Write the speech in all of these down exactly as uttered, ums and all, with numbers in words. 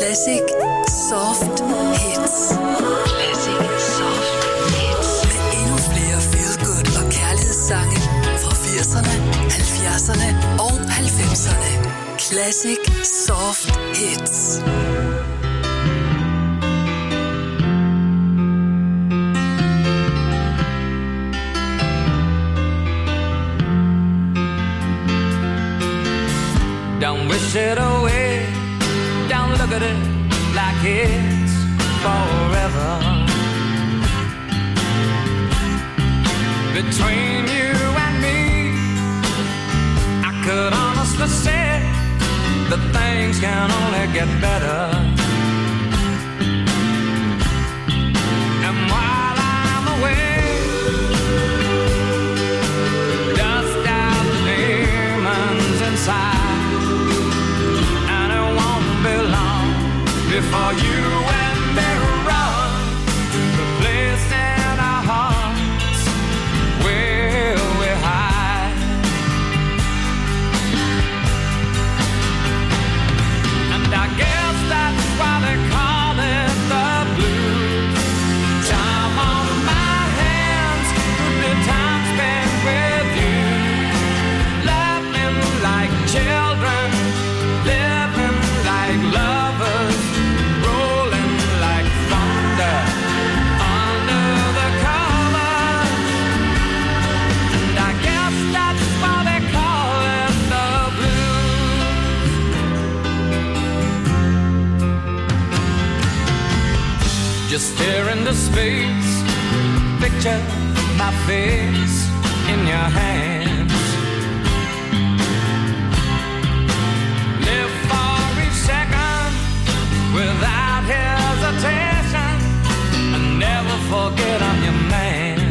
Classic Soft Hits. Classic Soft Hits. Med endnu flere feel-good og kærlighedssange fra firserne, halvfjerdserne og halvfemserne. Classic Soft Hits. Don't wish it away. Don't look at it like it's forever. Between you and me, I could honestly say that things can only get better. And while I'm away, dust out the demons inside. Before you and me run to the place in our hearts where we hide. And I guess that's why they call it the blues. Time on my hands, the time spent with you, laughing like children, living like lovers. Just stare into space, picture my face in your hands. Live for each second without hesitation, and never forget I'm your man.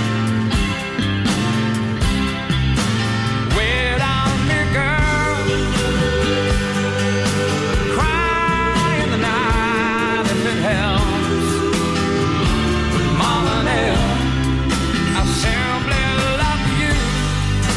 Wait on me, girl, cry in the night if it helps. I simply love you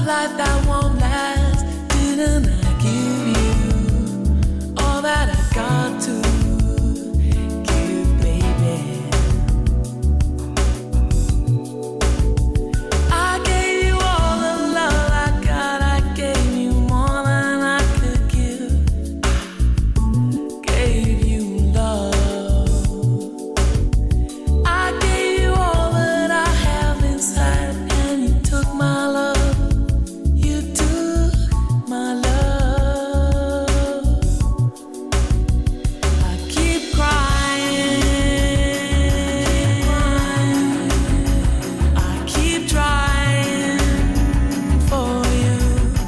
life that won't last. Didn't I give you all that I got to give, baby? I gave you all the love I got. I gave you more than I could give. Gave you love. I gave you all that I have inside, and you took my love. You took my love. I keep crying. I keep trying for you.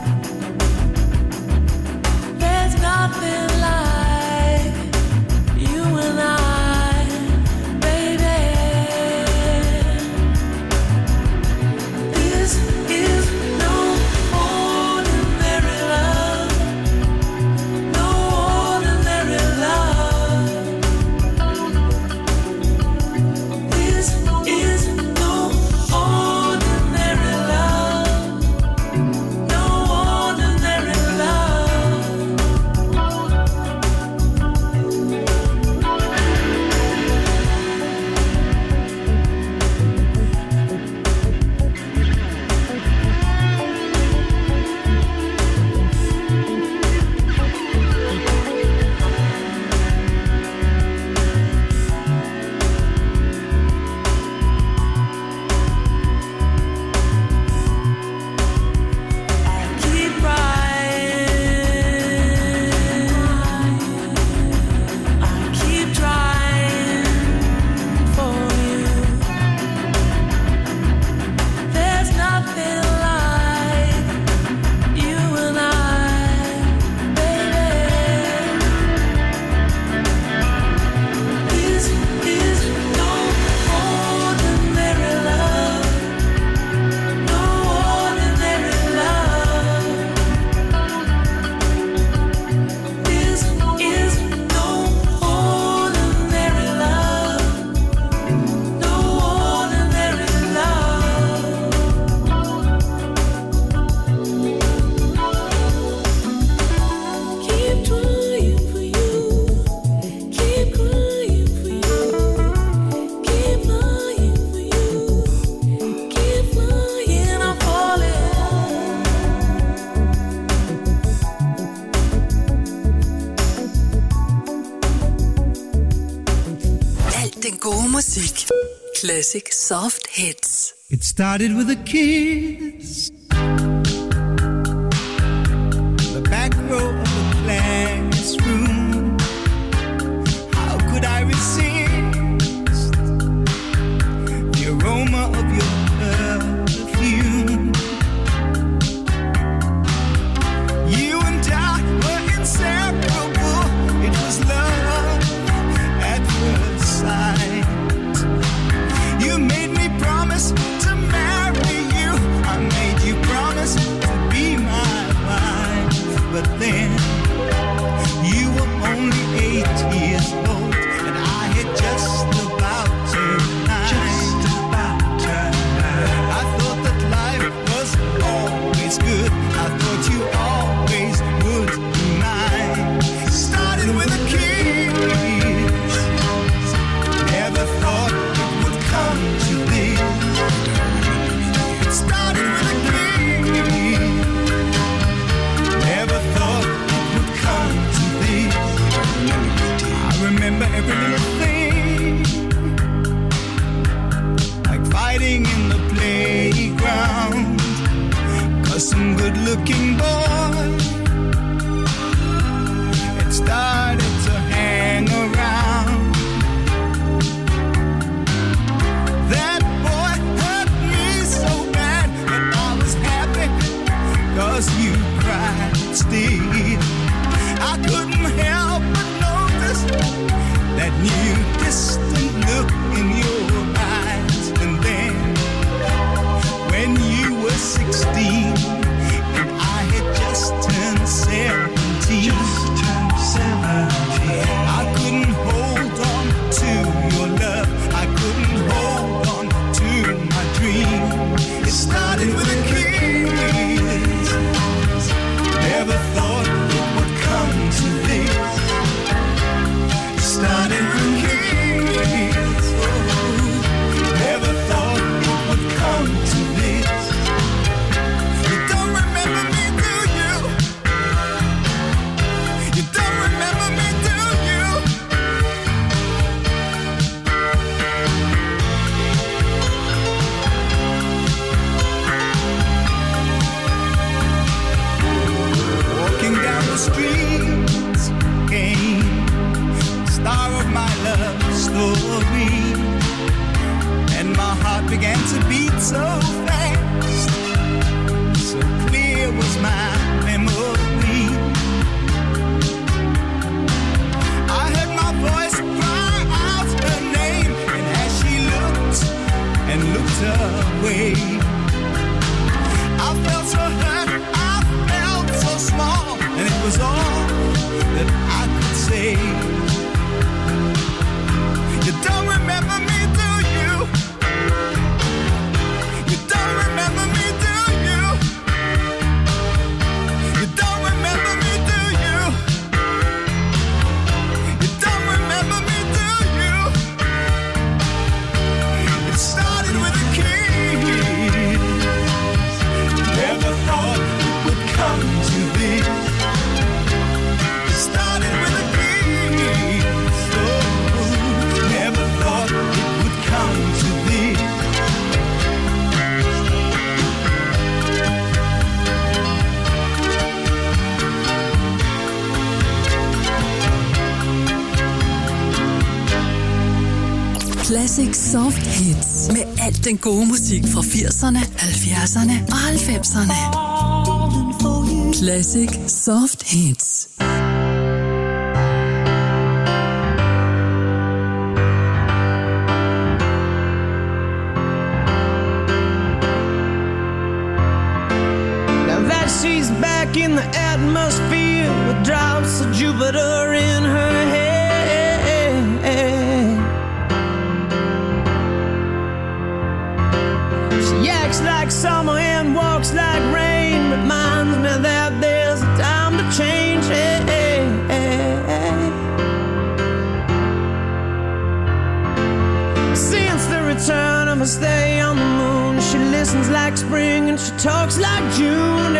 There's nothing like you and I, baby. This is no ordinary love. No ordinary love. This is no ordinary love. No ordinary love. I keep crying. I keep trying for you. There's nothing like you and I, baby. This is no ordinary love. No ordinary love. This is no ordinary love. No ordinary love. Keep trying for you. Keep crying for you. Keep lying for you. Keep flying, I'm falling. Alt den gode musik. Classic Soft Hits. It started with a kiss. The back row of the classroom. How could I resist the aroma of your perfume? You and I were inseparable. It was love at first sight. You made me promise to marry you. I made you promise to be my wife. But then you were only eight years old, and I had just about turned nine. Just about turned nine. I thought that life was always good. I thought you always would be mine. Started with a kiss. Never thought it would come to this. It started with a kiss. Never thought it would come to this. I remember every little thing, like fighting in the playground, 'cause some good-looking boy had started to hang around. That boy hurt me so bad, but I was happy 'cause you cried still. I couldn't help but notice that new distant look in your eyes. And then when you were sixteen and I had just away. I felt so hurt, I felt so small, and it was all that I could say. You don't remember me, do you? You don't remember me, do you? You don't remember me, do you? You don't remember me, do you? It started with a kiss. Never thought it would come to this. It started with a kiss. Oh, never thought it would come to this. Classic Soft Hits med alt den gode musik fra firserne, halvfjerdserne og halvfemserne. Classic Soft Hits. Now that she's back in the atmosphere with drops of Jupiter in her head. She acts like summer and walks like rain. Reminds me that there's a time to change. Since the return of her stay on the moon, she listens like spring and she talks like June.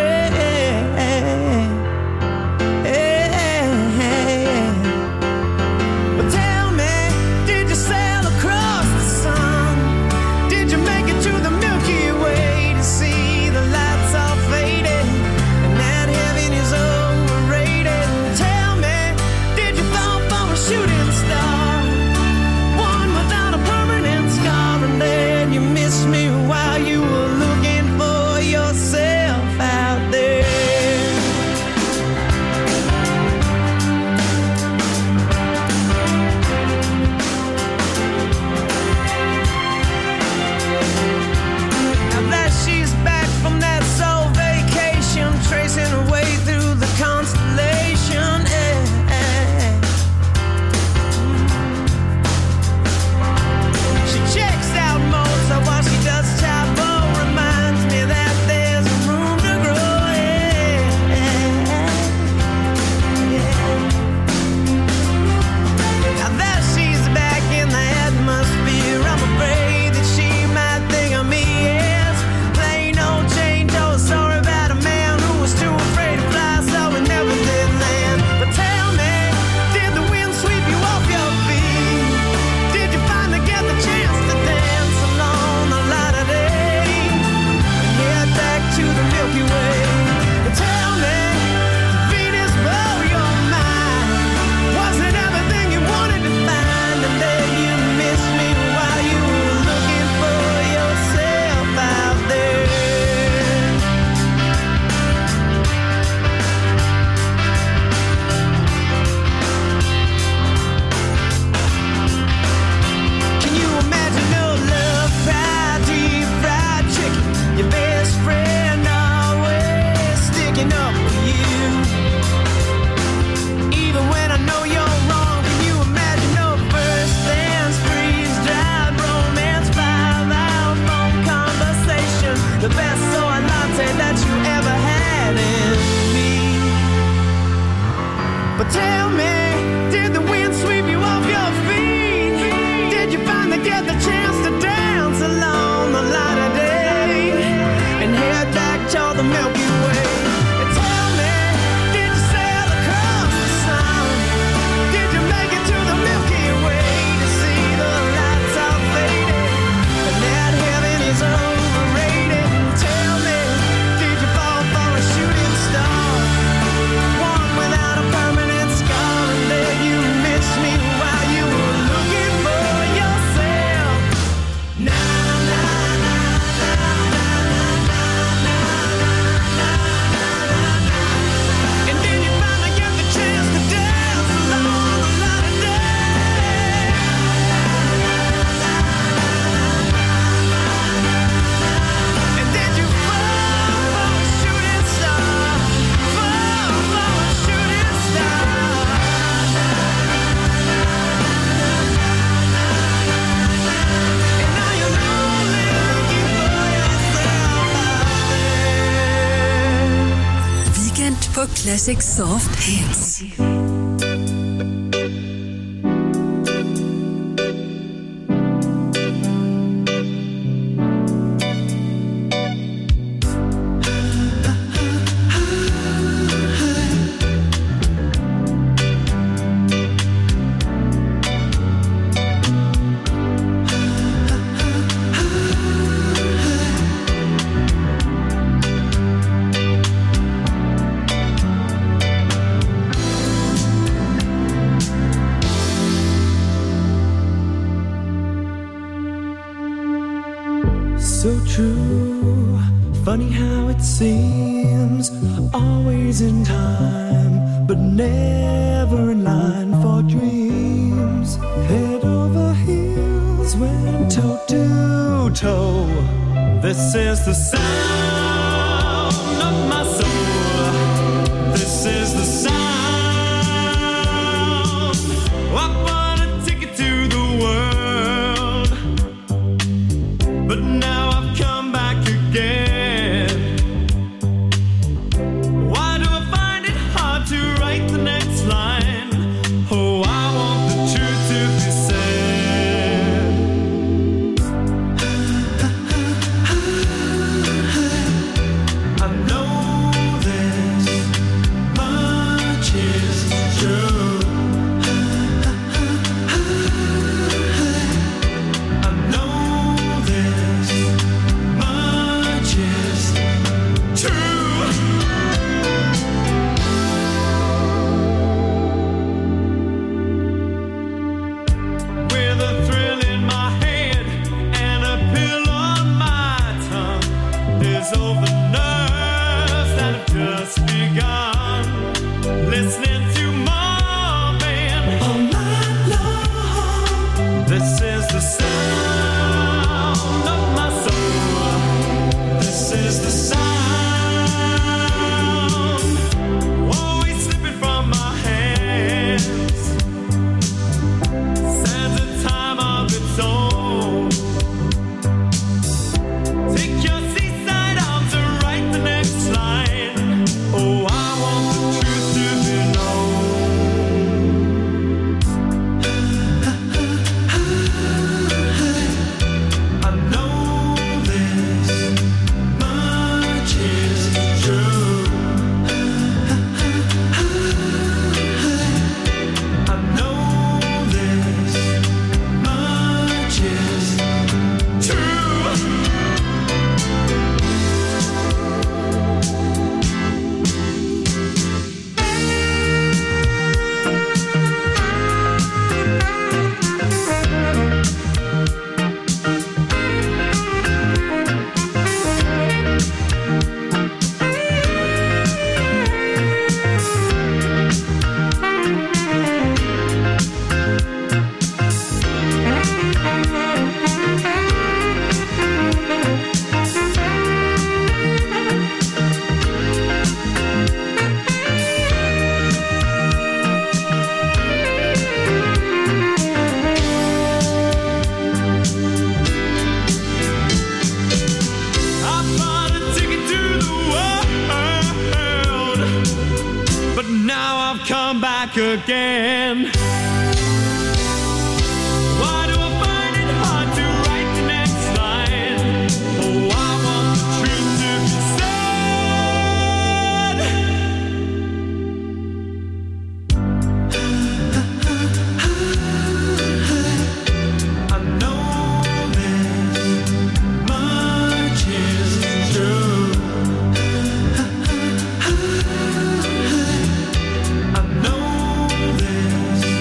But tell me, did you sail across the sun? Did you make it to the Milky Way to see the lights all faded and that heaven is overrated? Tell me, did you fall from a shooting star, one without a permanent scar, and then you missed me while you were looking for yourself out there? Now that she's back from that soul vacation, tracing her way through the constellation. eh, eh. She checks out Mozart while she does Chapo. Reminds me that there's room to grow. eh, eh, yeah. Now that she's back in the atmosphere, I'm afraid that she might think of me as plain old Jane Doe. Sorry about a man who was too afraid to fly, so we never did land. But tell me, did the wind sweep you off your feet? Did you finally get the chance to dance along the light of day and head back to the Milky Way? But tell me, did Venus blow your mind? Was it everything you wanted to find, and then you missed me while you were looking for yourself out there? Can you imagine no love, fried deep fried chicken? Your best friend always sticking up for you, even when I know you're wrong. Can you imagine no first dance, freeze dried romance, five hour phone conversation, the best soy latte that you ever had in me? But tell me, did the wind sweep you off your feet? Did you finally get the chance to dance along the light of day and head back to the Milky Way? And tell me, did you sail across the sun? Did you make it to the Milky Way to see the lights all faded and that heaven is overrated? Tell på Classic Soft Hits. So true, funny how it seems, always in time, but never in line for dreams. Head over heels, went toe to toe. This is the sound of my soul. This is the sound. I bought a ticket to the world, but now I've come back again. Why do I find it hard to write the next line? Oh, I want the truth to be said. I know this much is true. I know this much is true. With a thrill in my head and a pill on my tongue, there's over nerves that have just begun. Listening to Marvin all night long. This is the sound of my soul. This is the sound, always slipping from my hands. Stands a time of its own. Take your seaside arms and write the next line. Oh, I want the truth to be known. I know this much is true. I know this much is true. I bought a ticket to the world, but now I've come back again. Why do I find it hard to write the next line? Oh, I want the truth to be said. I know this much is true. I know this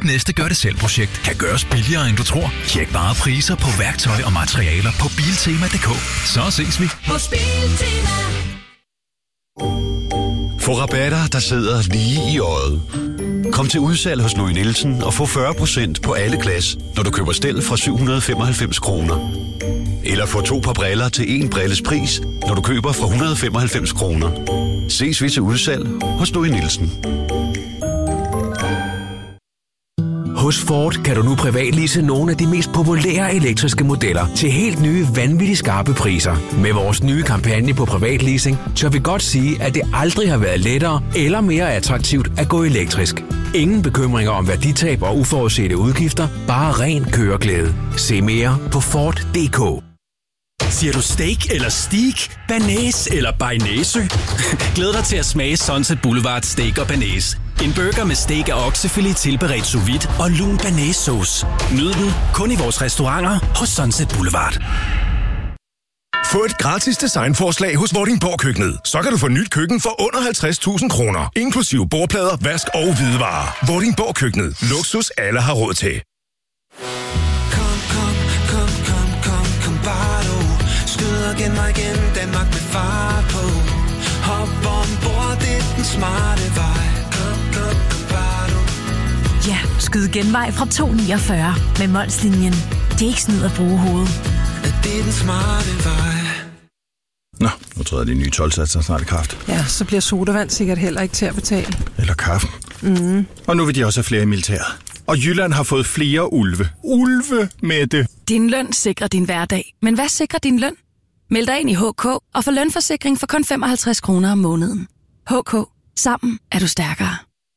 Dit næste gør-det-selv-projekt kan gøres billigere, end du tror. Tjek bare priser på værktøj og materialer på biltema punktum d k. Så ses vi. Hos Biltema. Få rabatter, der sidder lige i øjet. Kom til udsalg hos Louis Nielsen og få fyrre procent på alle glas, når du køber stel fra syv hundrede femoghalvfems kroner. Eller få to par briller til en brilles pris, når du køber fra et hundrede femoghalvfems kroner. Ses vi til udsalg hos Louis Nielsen. Hos Ford kan du nu privatlease nogle af de mest populære elektriske modeller til helt nye, vanvittigt skarpe priser. Med vores nye kampagne på privatleasing, tør vi godt sige, at det aldrig har været lettere eller mere attraktivt at gå elektrisk. Ingen bekymringer om værditab og uforudsete udgifter, bare ren køreglæde. Se mere på Ford punktum d k. Siger du steak eller steak? Banæs eller bearnaise? Glæd dig til at smage Sunset Boulevard Steak og Banæs. En burger med steak og oksefilet tilberedt sous vide og lun banæssauce. Nyd den kun i vores restauranter hos Sunset Boulevard. Få et gratis designforslag hos Vordingborg Køkkenet. Så kan du få nyt køkken for under halvtreds tusind kroner. Inklusive bordplader, vask og hvidevarer. Vordingborg Køkkenet. Luksus alle har råd til. Kom, kom, kom, kom, kom, kom bare du. Skyd og gen mig igen, Danmark med far på. Hop ombord, det er den smarte vej. Kom, kom, kom bare du. Ja, skyd genvej fra to niogfyrre med Molslinjen. Det er ikke snyd at bruge hovedet. Det er den smarte vej. Nå, nu træder de nye tolvsatser snart i kraft. Ja, så bliver sodavand sikkert heller ikke til at betale. Eller kaffe. Mm. Og nu vil de også have flere i militæret. Og Jylland har fået flere ulve. Ulve med det. Din løn sikrer din hverdag. Men hvad sikrer din løn? Meld dig ind i H K og få lønforsikring for kun femoghalvtreds kroner om måneden. H K. Sammen er du stærkere.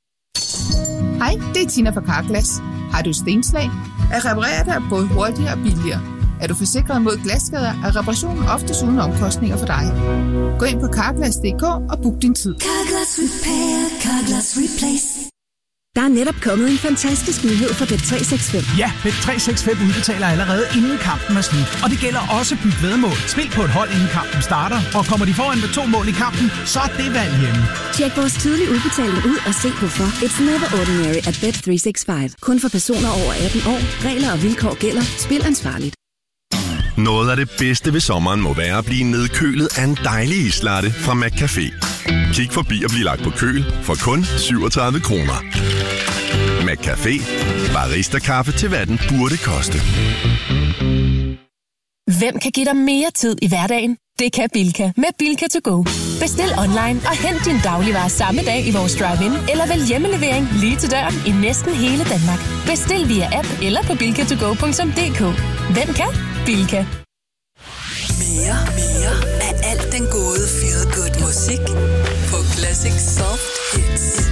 Hej, det er Tina fra Carglass. Har du stenslag? At reparere dig både hurtigere og billigere. Er du forsikret mod glasskader, er reparationen oftest uden omkostninger for dig. Gå ind på carglass punktum d k og book din tid. Carglass Repair, Carglass Replace. Der er netop kommet en fantastisk nyhed fra Bet tre seks fem. Ja, Bet tre seks fem udbetaler allerede inden kampen er slut. Og det gælder også byt væddemål. Spil på et hold inden kampen starter. Og kommer de foran med to mål i kampen, så er det valg hjemme. Tjek vores tidlige udbetaling ud og se hvorfor. It's never ordinary at Bet tre seks fem. Kun for personer over atten år. Regler og vilkår gælder. Spil ansvarligt. Noget af det bedste ved sommeren må være at blive nedkølet af en dejlig islatte fra McCafé. Kig forbi og bliv lagt på køl for kun syvogtredive kroner. McCafé. Barista-kaffe til hvad den burde koste. Hvem kan give dig mere tid i hverdagen? Det kan Bilka med Bilka to go. Bestil online og hent din dagligvarer samme dag i vores drive-in, eller vælg hjemmelevering lige til døren i næsten hele Danmark. Bestil via app eller på bilka to go punktum d k. Hvem kan? Bilka. Mere, mere af alt den gode feel good musik på Classic Soft Hits.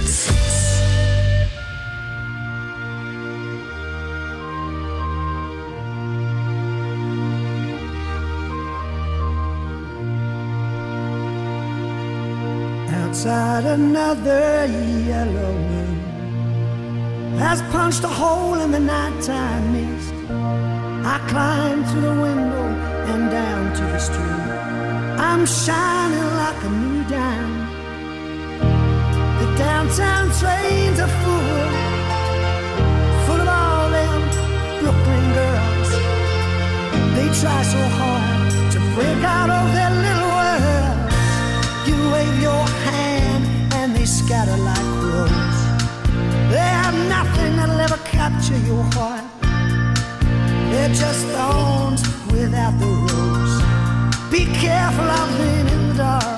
Outside another yellow moon has punched a hole in the nighttime mist. I climb through the window and down to the street. I'm shining like a new dime. The downtown trains are full, full of all them Brooklyn girls. They try so hard to break out of their little world. You wave your hand and they scatter like crows. They have nothing that'll ever capture your heart. They're just thorns without the rose. Be careful of them in the dark.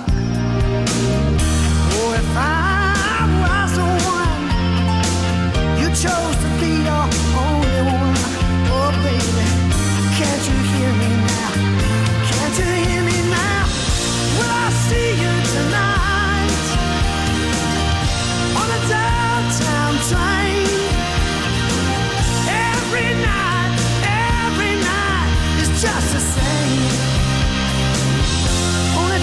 Oh, if I was the one you chose to be your only one. Oh, baby, can't you hear me now? Can't you hear me now? Will I see you tonight on a downtown train? Every night, every night is just the same. On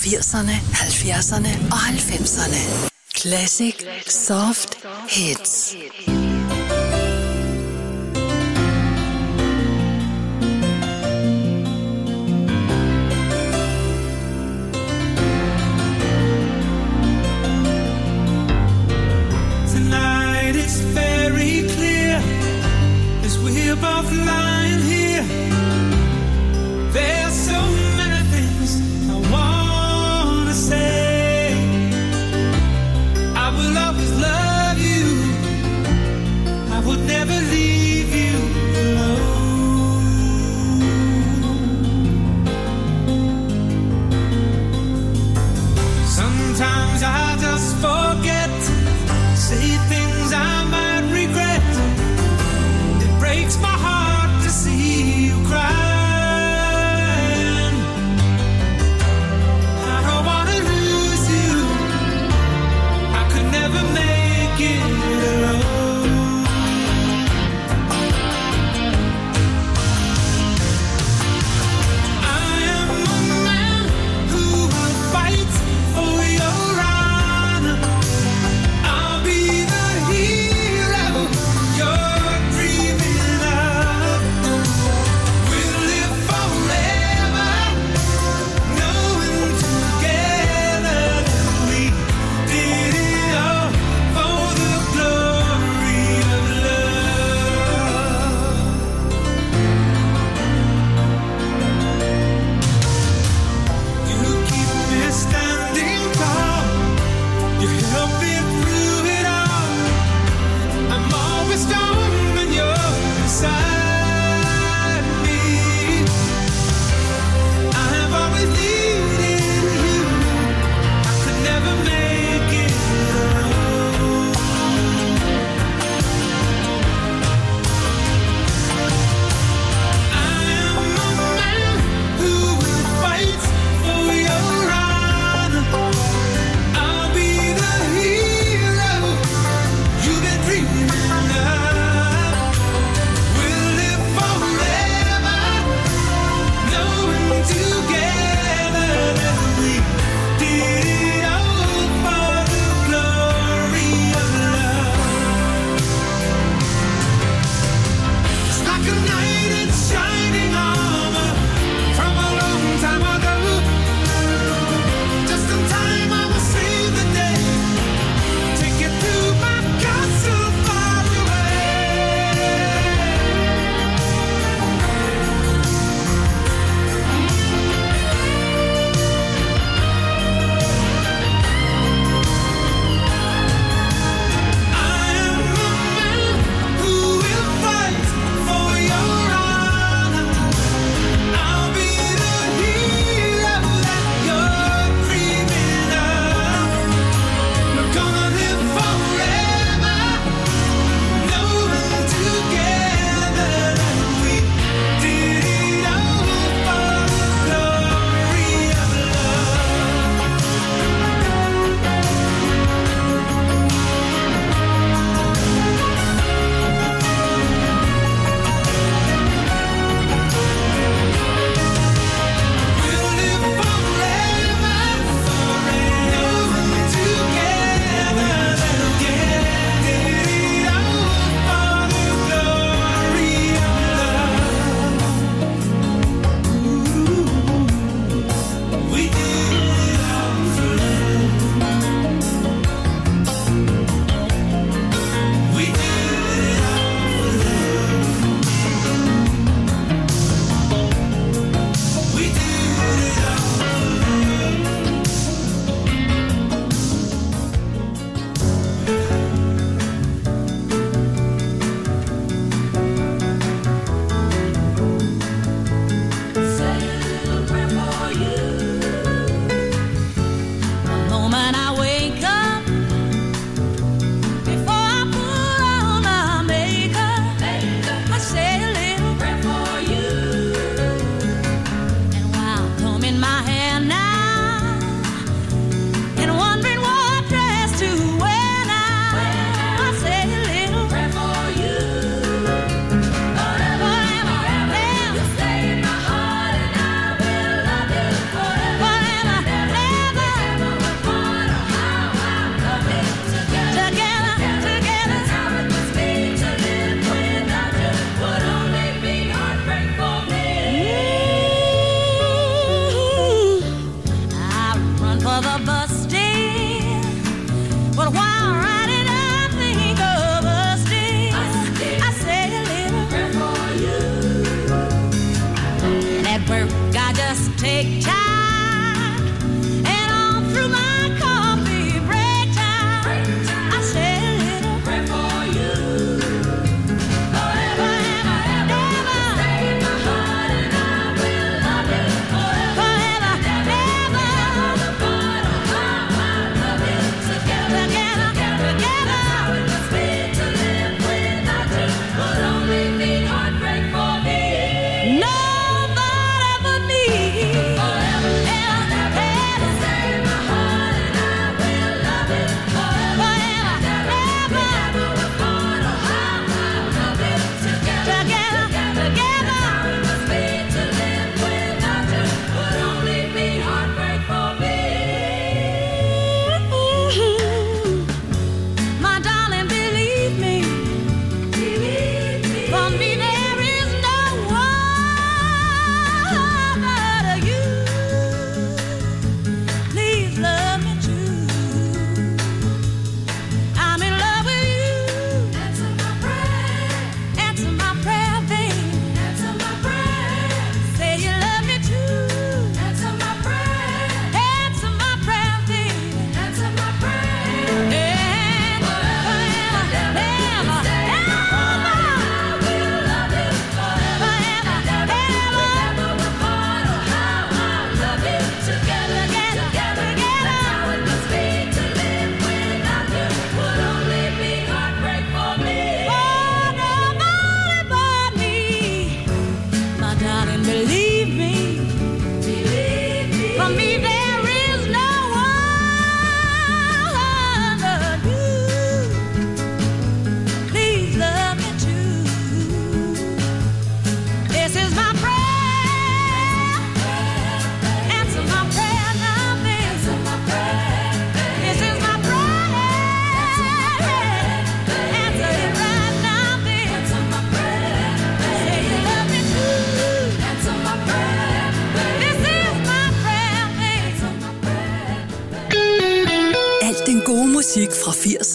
firserne, halvfjerdserne og halvfemserne. Classic Soft Hits. Tonight it's very clear as we're both lying here. There's so many things I wanna say. I will always love you. I would never leave you alone. Sometimes I just forget, say things I might regret. It breaks my heart to see you cry.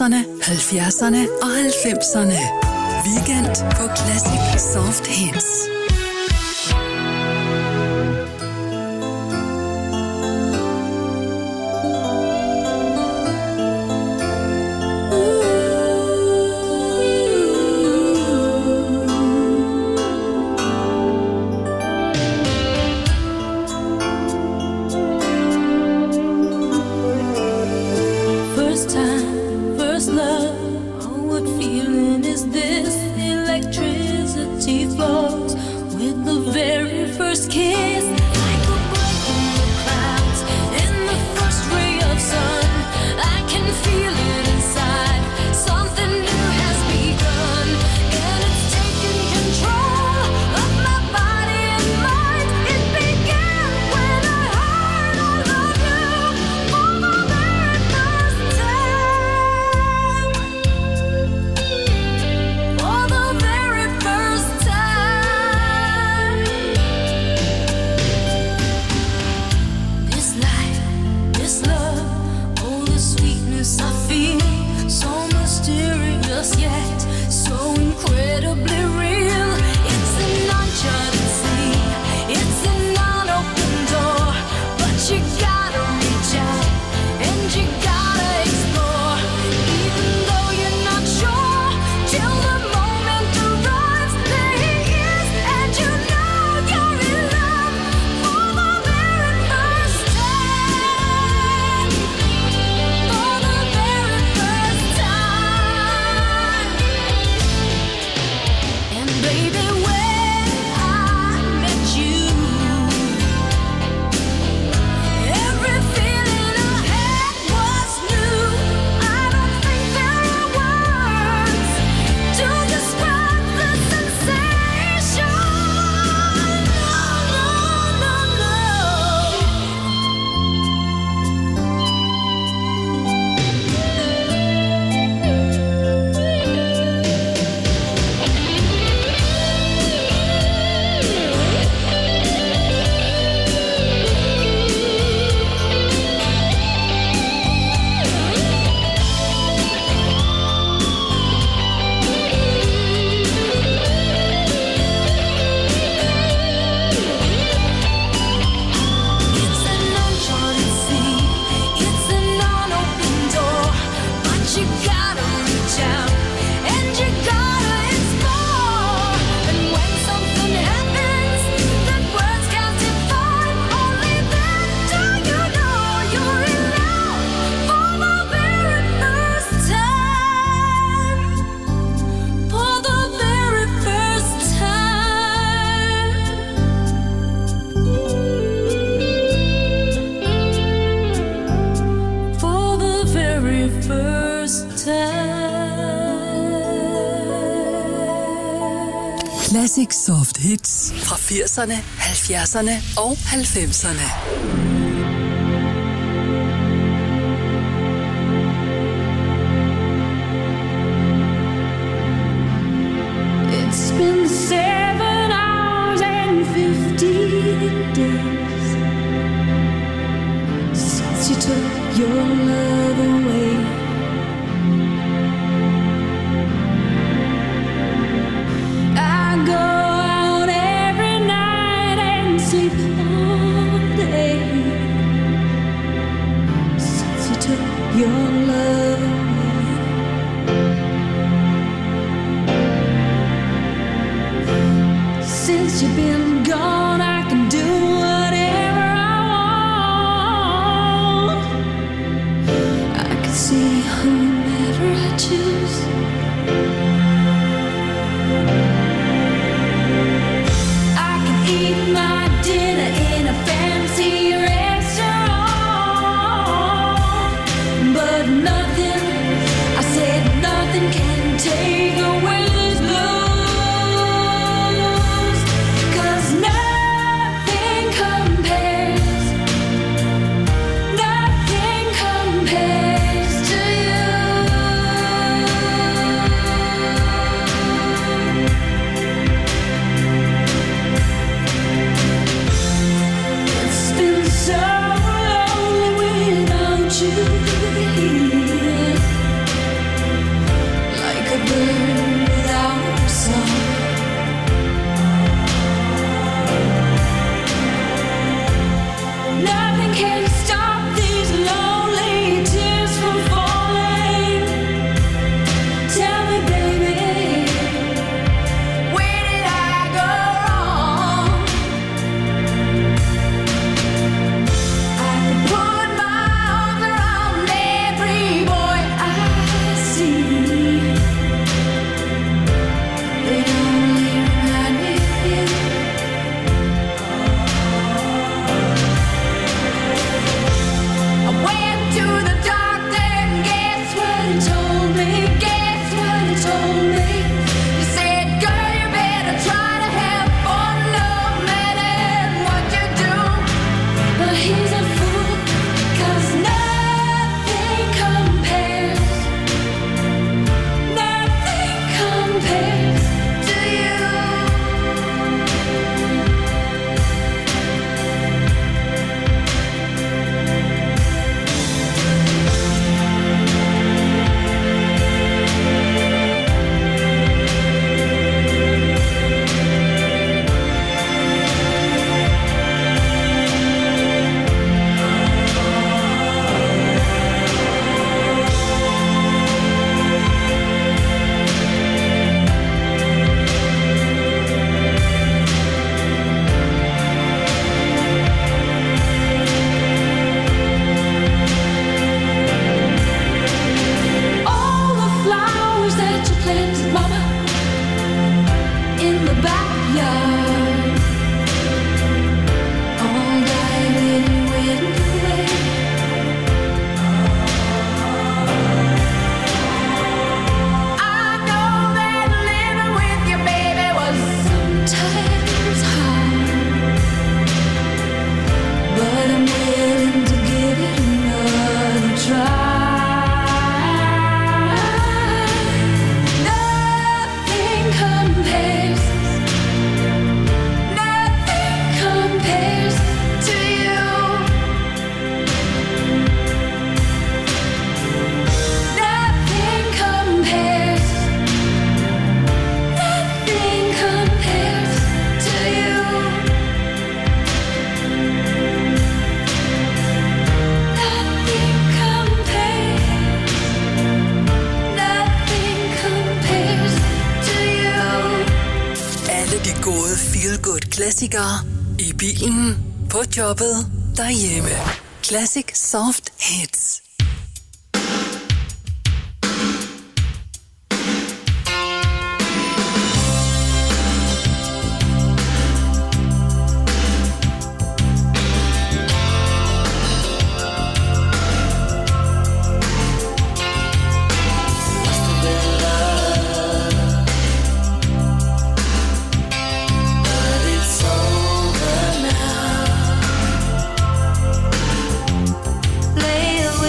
firserne, halvfjerdserne og halvfemserne. Weekend på Classic Soft Hits. Classic Soft Hits fra firserne, halvfjerdserne og halvfemserne. It's been seven hours and fifteen days since you took your love away. I go out every night and sleep all day since you took your love away. Since you've been gone, I can do whatever I want. I can see whomever I choose. I can eat my dinner in a fancy restaurant, but nothing, I said nothing can take away this blues. 'Cause nothing compares, nothing compares to you. in the backyard. All night in winter rain. I know that living with you, baby, was sometimes hard, but I'm willing to give it another try. Gode feel-good klassikere i bilen, på jobbet, derhjemme. Classic Soft Hits. Lay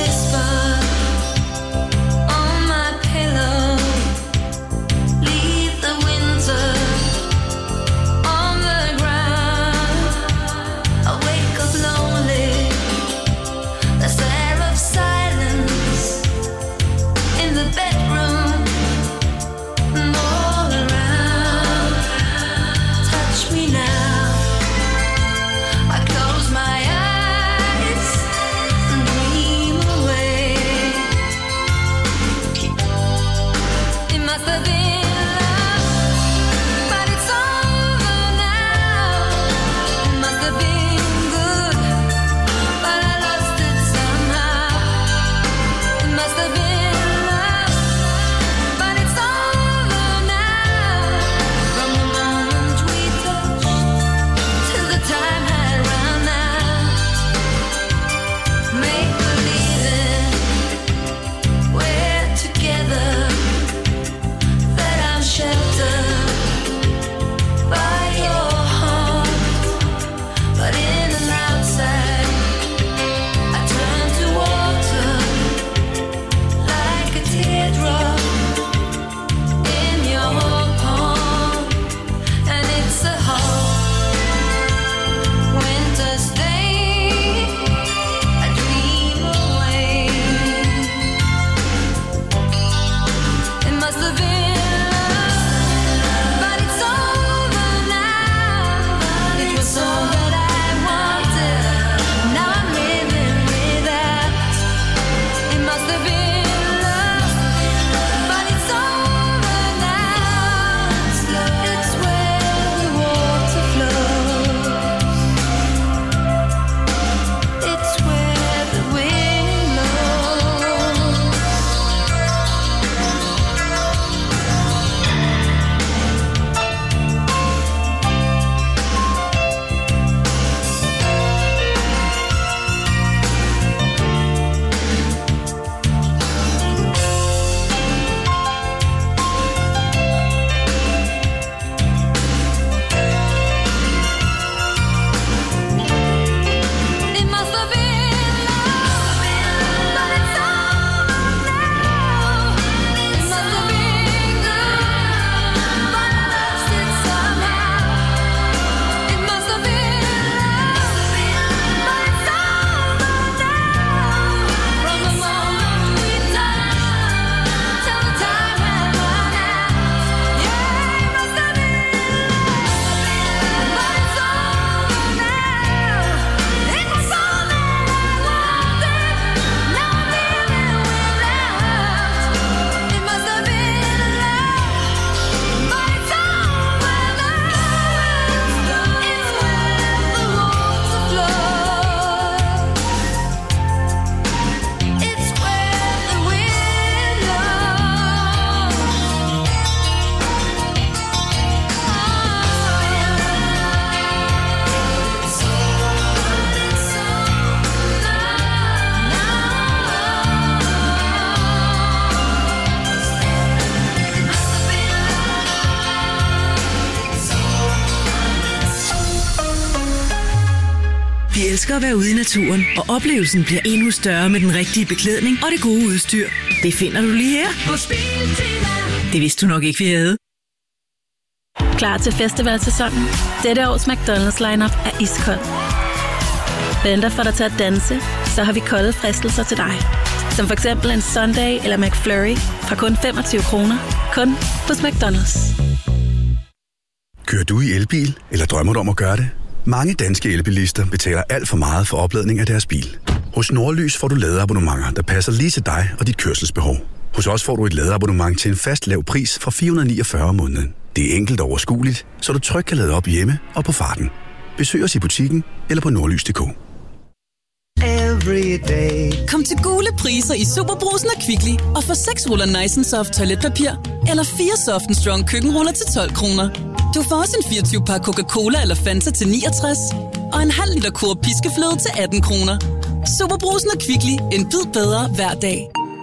elsker at være ude i naturen, og oplevelsen bliver endnu større med den rigtige beklædning og det gode udstyr. Det finder du lige her hos Biltema. Det vidste du nok ikke, vi havde. Klar til festivalsæsonen? Dette års McDonald's lineup er iskold. Venter for dig til at danse, så har vi kolde fristelser til dig. Som for eksempel en Sunday eller McFlurry fra kun femogtyve kroner. Kun hos McDonald's. Kører du i elbil, eller drømmer du om at gøre det? Mange danske elbilister betaler alt for meget for opladning af deres bil. Hos Nordlys får du ladeabonnementer, der passer lige til dig og dit kørselsbehov. Hos os får du et ladeabonnement til en fast lav pris fra fire hundrede niogfyrre om måneden. Det er enkelt og overskueligt, så du trygt kan lade op hjemme og på farten. Besøg os i butikken eller på nordlys punktum d k. Kom til gule priser i Superbrugsen og Kvickly og få seks ruller Nice and Soft toiletpapir eller fire Soft and Strong køkkenruller til tolv kroner. Du får også en fireogtyve pakke Coca-Cola eller Fanta til niogtres og en halv liter Coop piskefløde til atten kroner. Superbrugsen og Kvickly. En bid bedre hver dag.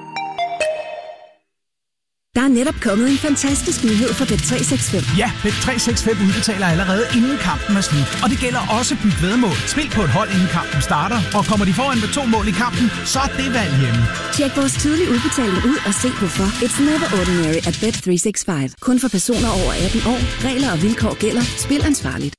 Der er netop kommet en fantastisk nyhed fra Bet tre seks fem. Ja, Bet tre seks fem udbetaler allerede inden kampen er slut. Og det gælder også byt væddemål. Spil på et hold inden kampen starter, og kommer de foran med to mål i kampen, så er det valg hjemme. Tjek vores tidlige udbetaling ud og se hvorfor. It's never ordinary at Bet tre seks fem. Kun for personer over atten år. Regler og vilkår gælder. Spil ansvarligt.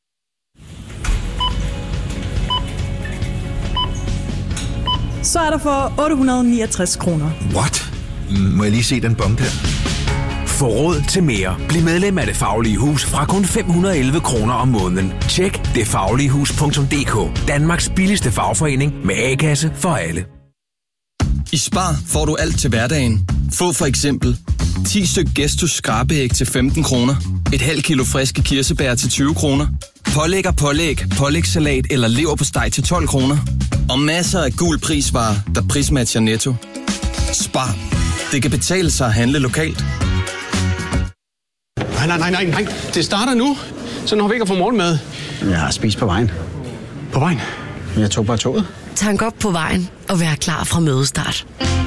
Så er der for otte hundrede og niogtres kroner. What? Må jeg lige se den bong der? Få råd til mere. Bliv medlem af Det Faglige Hus fra kun fem hundrede og elleve kroner om måneden. Tjek det faglige hus punktum d k. Danmarks billigste fagforening med A-kasse for alle. I Spar får du alt til hverdagen. Få for eksempel ti styk Gestus skrabeæg til femten kroner, et halvt kilo friske kirsebær til tyve kroner, pålæg og pålæg, pålægssalat eller leverpostej til tolv kroner, og masser af gul prisvarer, der prismatcher Netto. Spar. Det kan betale sig at handle lokalt. Nej, nej, nej, nej, nej. Det starter nu. Så når vi ikke har fået morgenmad. Jeg har spist på vejen. På vejen? Jeg tog bare toget. Tank op på vejen og vær klar fra mødestart.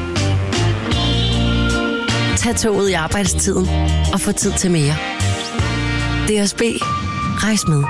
Tag toget i arbejdstiden og få tid til mere. D S B. Rejs med.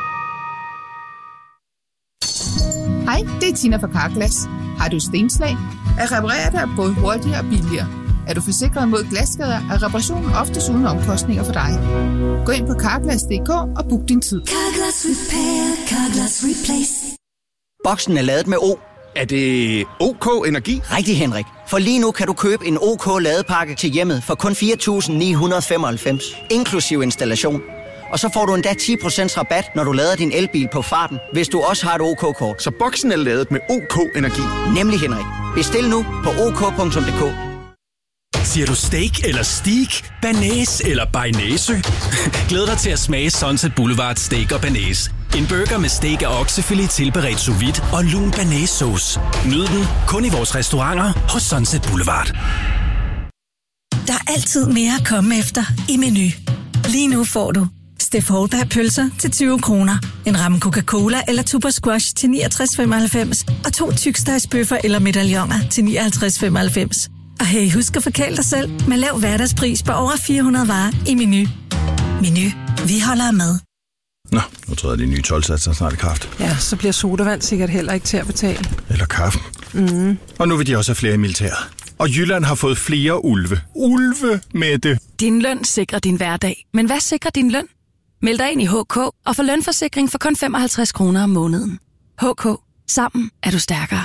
Hej, det er Tina fra Carglass. Har du stenslag? At reparere dig både hurtigere og billigere. Er du forsikret mod glasskader, er reparationen oftest uden omkostninger for dig. Gå ind på carglass punktum d k og book din tid. Carglass Repair, Carglass Replace. Boksen er ladet med O. Er det OK Energi? Rigtig, Henrik. For lige nu kan du købe en OK ladepakke til hjemmet for kun fire tusind ni hundrede og femoghalvfems, inklusiv installation. Og så får du endda ti procent rabat, når du lader din elbil på farten, hvis du også har et OK-kort. Så boksen er ladet med OK Energi? Nemlig, Henrik. Bestil nu på o k punktum d k. Siger du steak eller steak, banæs eller bearnaise? Glæd dig til at smage Sunset Boulevard Steak og Banæs. En burger med steak og oksefilet tilberedt sous vide og lun banæssauce. Nyd den kun i vores restauranter hos Sunset Boulevard. Der er altid mere at komme efter i Menu. Lige nu får du Steff Holberg pølser til tyve kroner, en ramme Coca-Cola eller Tuber Squash til niogtres femoghalvfems og to tykstegsbøffer eller medaljoner til nioghalvtreds femoghalvfems. Og hey, husk at forkæle dig selv med lav hverdagspris på over fire hundrede varer i Menu. Menu. Vi holder med. Nå, nu træder de nye tolvsatser snart i kraft. Ja, så bliver sodavand sikkert heller ikke til at betale. Eller kaffen. Mm. Og nu vil de også have flere i militæret. Og Jylland har fået flere ulve. Ulve med det. Din løn sikrer din hverdag. Men hvad sikrer din løn? Meld dig ind i H K og få lønforsikring for kun femoghalvtreds kroner om måneden. H K. Sammen er du stærkere.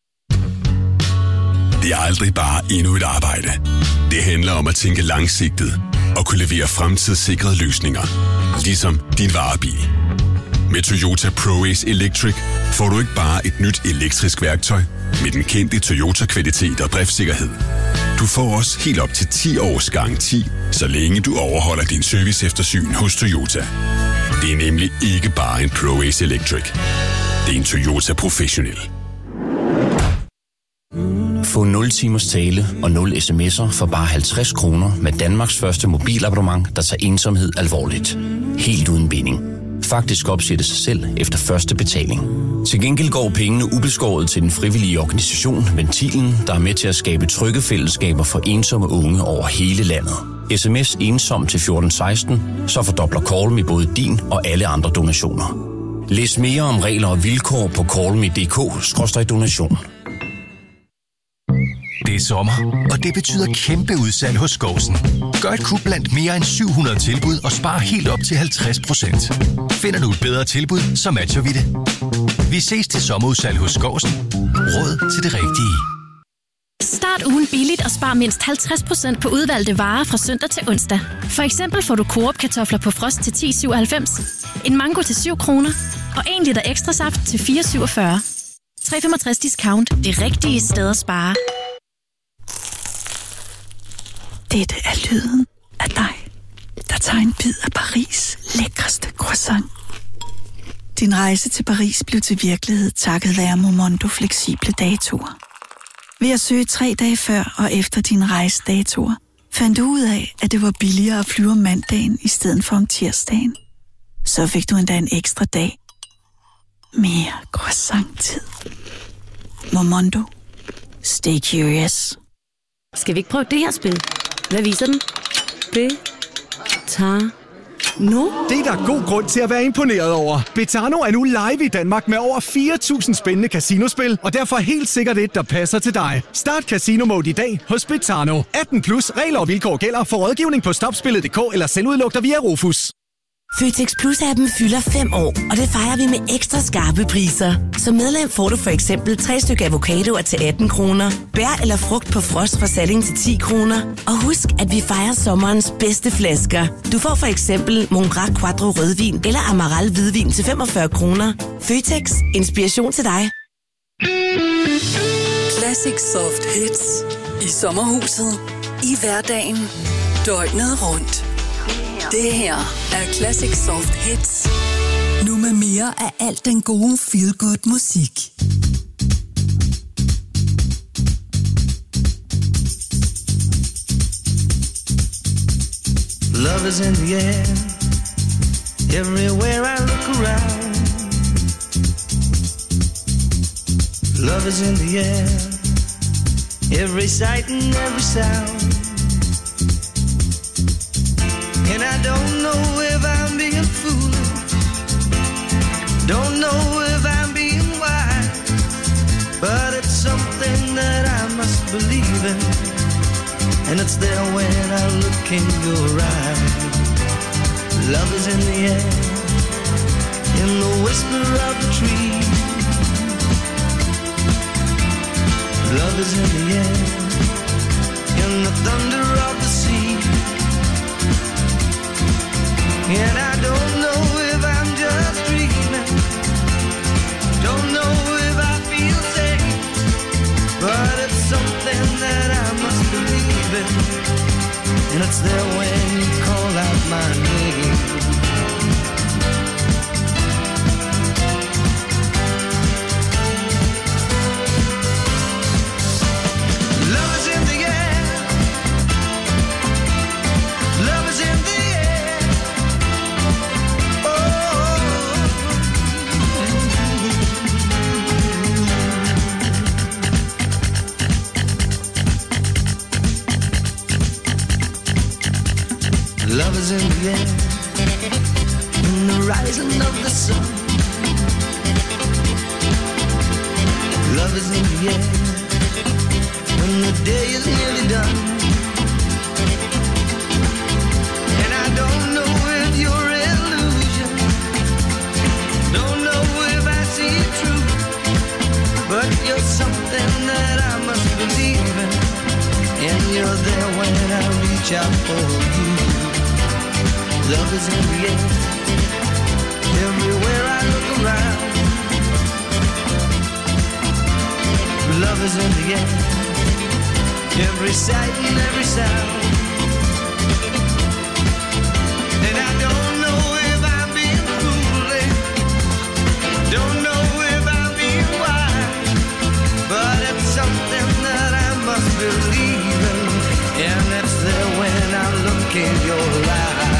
Det er aldrig bare endnu et arbejde. Det handler om at tænke langsigtet og kunne levere fremtidssikrede løsninger. Ligesom din varebil. Med Toyota ProAce Electric får du ikke bare et nyt elektrisk værktøj med den kendte Toyota-kvalitet og driftssikkerhed. Du får også helt op til ti års garanti, så længe du overholder din serviceeftersyn hos Toyota. Det er nemlig ikke bare en ProAce Electric. Det er en Toyota Professional. Få nul timers tale og nul sms'er for bare halvtreds kroner med Danmarks første mobilabonnement, der tager ensomhed alvorligt. Helt uden binding. Faktisk opsætte sig selv efter første betaling. Til gengæld går pengene ubeskåret til den frivillige organisation Ventilen, der er med til at skabe trygge fællesskaber for ensomme unge over hele landet. Sms ensom til fjorten seksten, så fordobler Call med både din og alle andre donationer. Læs mere om regler og vilkår på callme punktum d k skråstreg donation. Det er sommer, og det betyder kæmpe udsalg hos Skovsen. Gør et kub blandt mere end syv hundrede tilbud og spar helt op til halvtreds procent. Finder du et bedre tilbud, så matcher vi det. Vi ses til sommerudsalg hos Skovsen. Råd til det rigtige. Start ugen billigt og spar mindst halvtreds procent på udvalgte varer fra søndag til onsdag. For eksempel får du Coop-kartofler på frost til ti syvoghalvfems, en mango til syv kroner og en liter ekstra saft til fire syvogfyrre. tre komma femogtres discount. Det rigtige sted at spare. Dette er lyden af dig, der tager en bid af Paris' lækreste croissant. Din rejse til Paris blev til virkelighed takket være Momondo fleksible datoer. Ved at søge tre dage før og efter din rejsedatoer, fandt du ud af, at det var billigere at flyve om mandagen i stedet for om tirsdagen. Så fik du endda en ekstra dag. Mere croissant-tid. Momondo. Stay curious. Skal vi ikke prøve det her spil? Hvad viser den? Det tager nu. Det er der god grund til at være imponeret over. Betano er nu live i Danmark med over fire tusind spændende casinospil, og derfor helt sikkert et, der passer til dig. Start Casino Mode i dag hos Betano. atten plus regler og vilkår gælder. For rådgivning på stopspillet punktum d k eller selvudlugter via Rufus. Føtex Plus-appen fylder fem år, og det fejrer vi med ekstra skarpe priser. Som medlem får du for eksempel tre stykker avocadoer til atten kroner, bær eller frugt på frost fra Salling til ti kroner. Og husk, at vi fejrer sommerens bedste flasker. Du får for eksempel Mongrac Quattro rødvin eller Amaral hvidvin til femogfyrre kroner. Føtex. Inspiration til dig. Classic Soft Hits. I sommerhuset. I hverdagen. Døgnet rundt. Det her er Classic Soft Hits. Nu med mere af alt den gode feel-good musik. Love is in the air. Everywhere I look around. Love is in the air. Every sight and every sound. And I don't know if I'm being foolish, don't know if I'm being wise, but it's something that I must believe in, and it's there when I look in your eyes. Love is in the air, in the whisper of the tree. Love is in the air, in the thunder of the sea. And I don't know if I'm just dreaming, don't know if I feel safe, but it's something that I must believe in, and it's there when you call out my name. Love is in the air. Love is in the air. Love is in the air, in the rising of the sun. Love is in the air, when the day is nearly done. And I don't know if you're illusion, don't know if I see it true, but you're something that I must believe in, and you're there when I reach out for you. Love is in the air, everywhere I look around. Love is in the air, every sight and every sound. And I don't know if I'm being foolish, don't know if I'm being wise, but it's something that I must believe in, and it's there when I look in your eyes.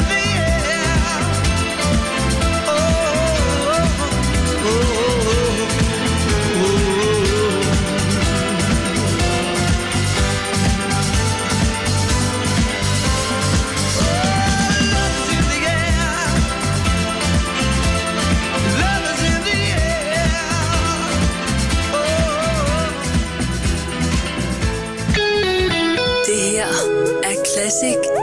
Oh, oh, oh, oh. Classic